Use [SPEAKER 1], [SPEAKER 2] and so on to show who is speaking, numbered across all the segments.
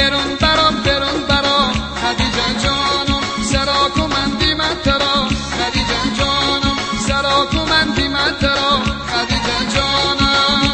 [SPEAKER 1] برون برا خدیجه جانم سراکو من دیمت ترا خدیجه جانم سراکو من دیمت ترا خدیجه جانم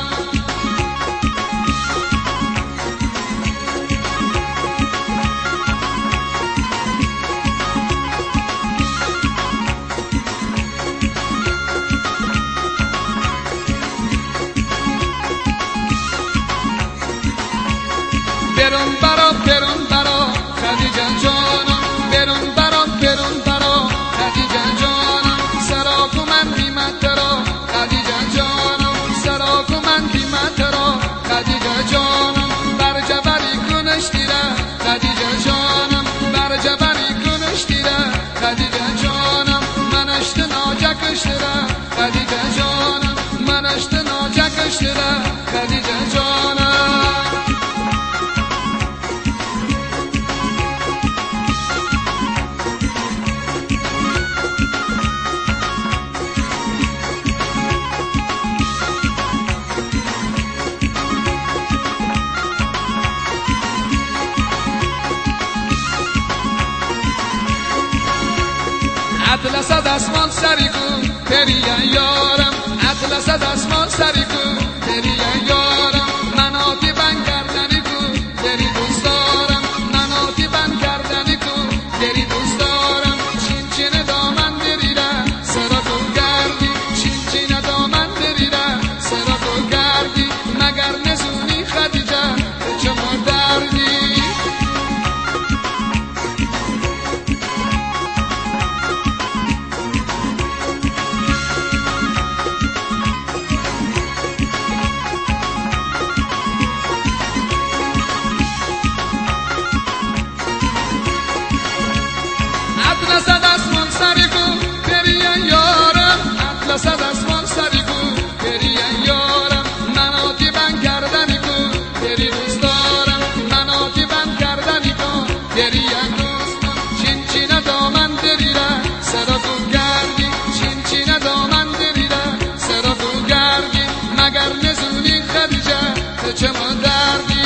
[SPEAKER 1] برون برا خدیجه جانم برون برا خدیجه جانم سراکو من دیمت ترا خدیجه جانم سراکو من دیمت ترا خدیجه جانم بر جبلی کنش دیره خدیجه جانم بر جبلی کنش دیره خدیجه جانم منشت ناجکش دیره خدیجه جانم منشت ناجکش دیره خدیجه جانم اطلس دستمان سری کو پریان یارم اطلس دستمان سری کو پریان یارم مناتی بند کردنی کو دری دوست دارم مناتی بند کردنی کو دری دوست دارم چین چین دامن دریره سرا کو گردی چین چین دامن دریره سرا کو گردی مگر نزونی خدیجه چما دردی اطلس دستمان سری کو پریان یارم اطلس دستمان سری کو پریان یارم مناتی بند کردنی کو دری دوست دارم مناتی بند کردنی کو پریان دوست چین چین دامن دریره سرا کو گردی چین چین دامن دریره سرا کو گردی مگر نزونی خدیجه چما دردی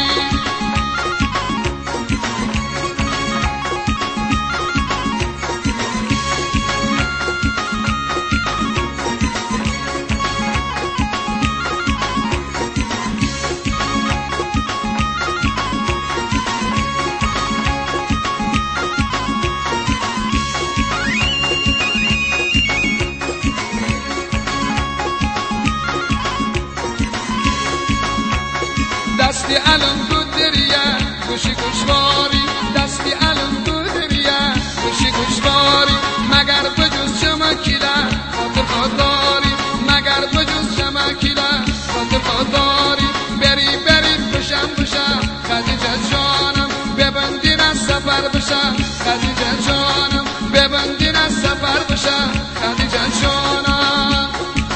[SPEAKER 1] دستی علم تو دریه گوشی گوشواری دستی علم تو دریه گوشی گوشواری مگر بجز شما کیله خاطر خودداری مگر بجز شما کیله خاطر خودداری بری بشم خدیجه جانم ببندین از سفر بشم خدیجه جانم ببندین از سفر بشم خدیجه جانم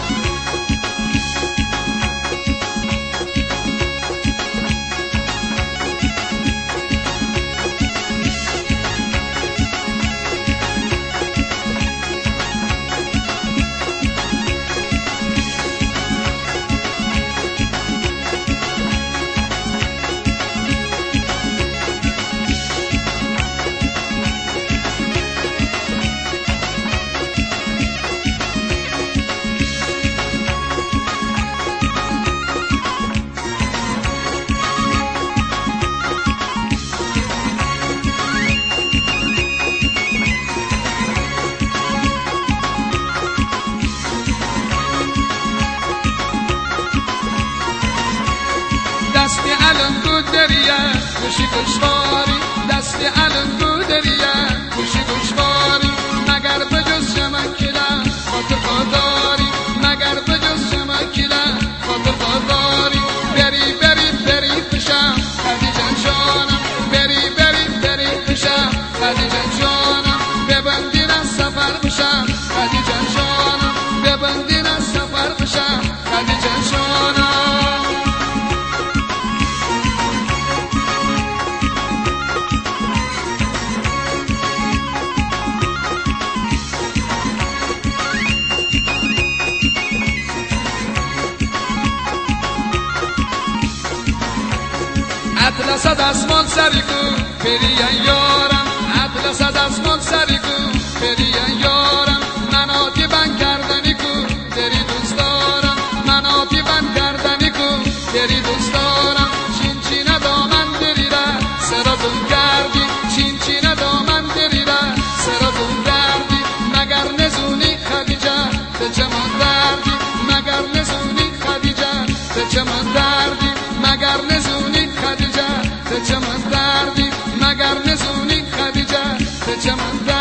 [SPEAKER 1] دستی علم تو دریه گوشی گوشواری دستی علم تو دریه گوشی گوشواری مگر بجز شما کیله خاطر خودداری مگر بجز شما کیله خاطر خودداری بری پشم خدیجه جانم بری پشم خدیجه جانم ببندین از سفر بشم خدیجه جانم ببندین از سفر بشم خدیجه جانم دستمال سری کو پریان یارم اطلس دستمال سری کو پریان یارم مناتی بند کردنی کو دری دوست دارم مناتی بند کردنی کو دری دوست دارم چین چین دامن دریده سراتون کردی چین چین دامن دریده سراتون کردی مگر نزونی خدیجه به چمان دردی مگر نزونی خدیجه به چمان دردی مگر نزونی خدیجه به چمان دردی مگر نزونی خدیجه به چمان دردی